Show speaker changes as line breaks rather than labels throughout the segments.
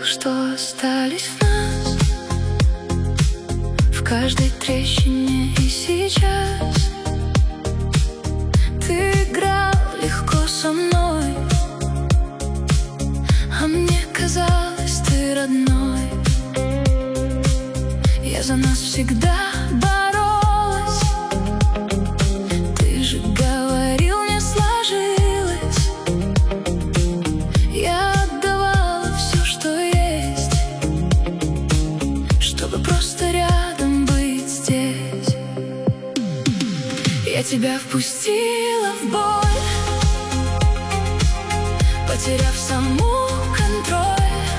что остались в нас, в каждой трещине и сейчас. Ты играл легко со мной, а мне казалось, ты родной. Я за нас всегда боролась. Ты же говорил, не сложилось. Я отдавала все, что есть, чтобы просто рядом быть здесь. Я тебя впустила в боль, потеряв саму контроль.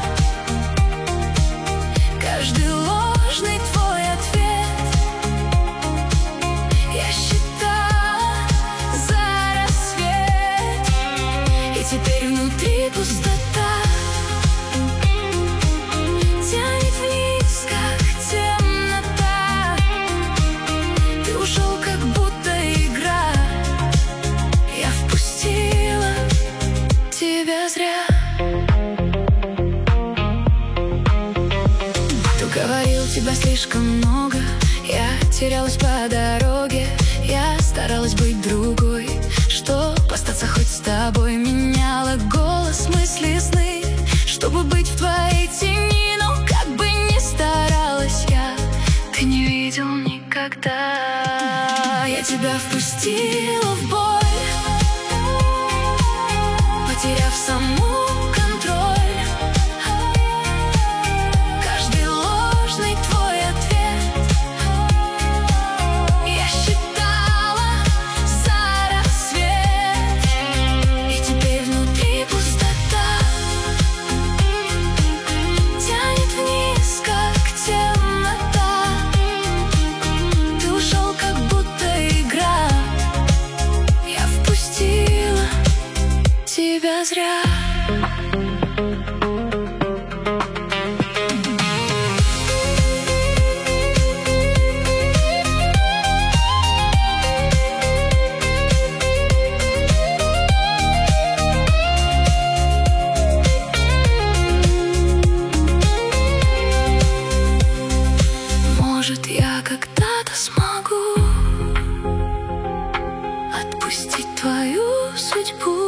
Каждый ложный твой ответ я считала за рассвет. И теперь внутри пустота тянет вниз, как темнота. Ты ушел, как будто игра. Я впустила тебя зря. Говорил, тебя слишком много. Я терялась по дороге. Я старалась быть другой, чтоб остаться хоть с тобой. Меняла голос, мысли, сны, чтобы быть в твоей тени. Но как бы ни старалась я, ты не видел никогда. Я тебя впустила в боль, потеряв саму контроль. Тебя зря. Может, я когда-то смогу отпустить твою судьбу.